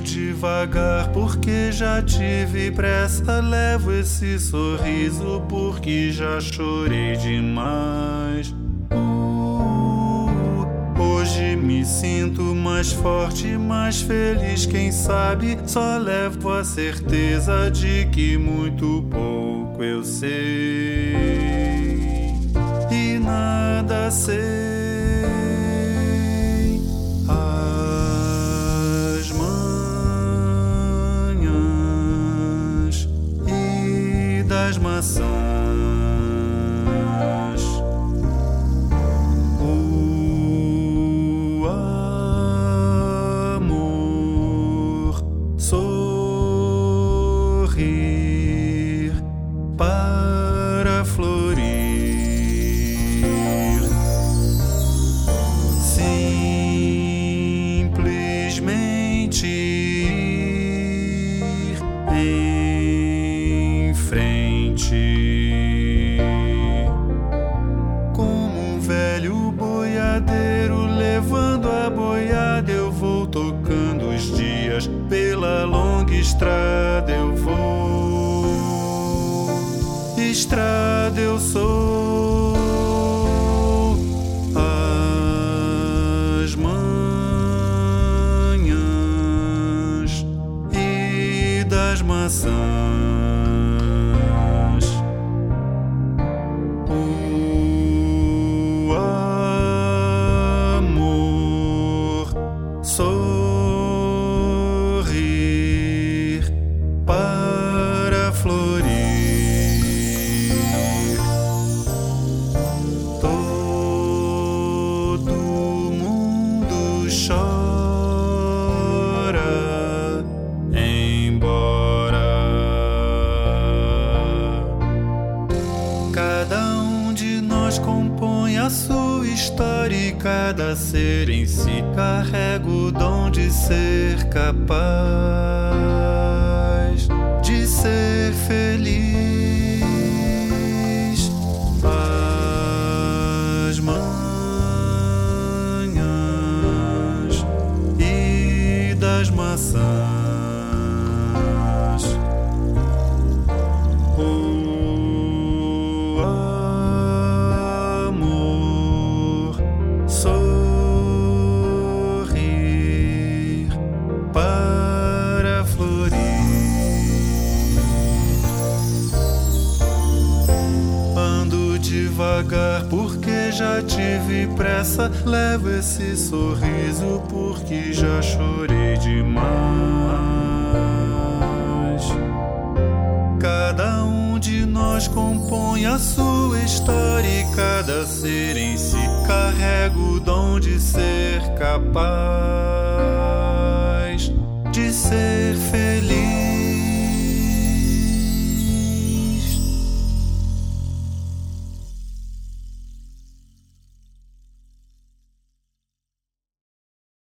devagar porque já tive pressa. Levo esse sorriso porque já chorei demais. Hoje me sinto mais forte, mais feliz. Quem sabe só levo a certeza de que muito pouco eu sei e nada sei. Das maçãs, o amor sorrir para florir, simplesmente ir em frente. Como um velho boiadeiro levando a boiada, eu vou tocando os dias pela longa estrada. Eu vou, estrada eu sou. As manhãs e das maçãs, sorrir para florir. Todo mundo chora, embora cada um de nós compõe a sua história e cada ser em si carrega o dom de ser capaz de ser feliz. As manhãs e das maçãs, o amor sorrir para florir. Ando devagar porque já tive pressa. Levo esse sorriso porque já chorei demais. Cada um de nós compõe a sua história e cada ser em si carrega o dom de ser capaz de ser